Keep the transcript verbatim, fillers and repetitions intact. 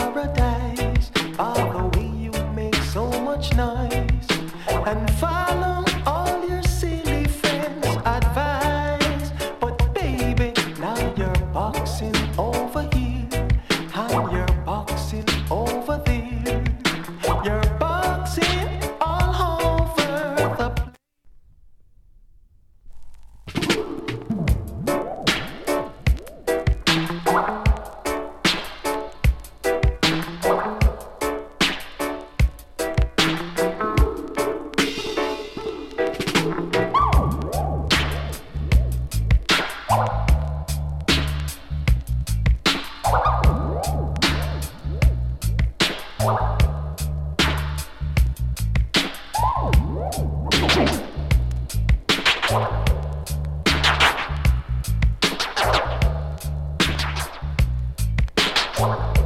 paradise. By the way you make so much noise and follow all your silly friends' advice. But baby, now you're boxing over here and you're boxing over there. You're boxing all over the place. What?